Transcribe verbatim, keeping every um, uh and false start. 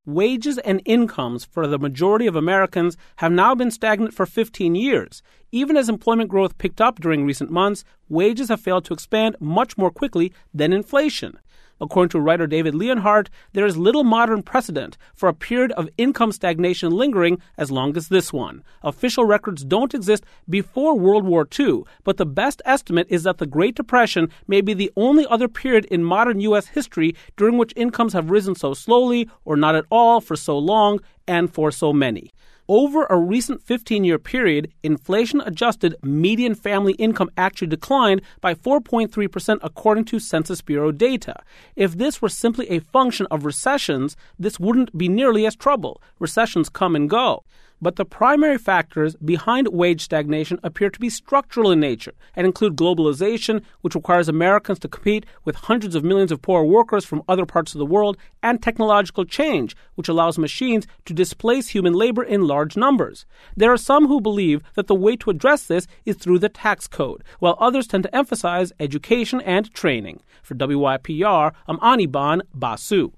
wages and incomes for the majority of Americans have now been stagnant for fifteen years. Even as employment growth picked up during recent months, wages have failed to expand much more quickly than inflation. According to writer David Leonhardt, there is little modern precedent for a period of income stagnation lingering as long as this one. Official records don't exist before World War Two, but the best estimate is that the Great Depression may be the only other period in modern U S history during which incomes have risen so slowly or not at all for so long and for so many. Over a recent fifteen-year period, inflation-adjusted median family income actually declined by four point three percent according to Census Bureau data. If this were simply a function of recessions, this wouldn't be nearly as trouble. Recessions come and go. But the primary factors behind wage stagnation appear to be structural in nature and include globalization, which requires Americans to compete with hundreds of millions of poor workers from other parts of the world, and technological change, which allows machines to displace human labor in large numbers. There are some who believe that the way to address this is through the tax code, while others tend to emphasize education and training. For W Y P R, I'm Anirban Basu.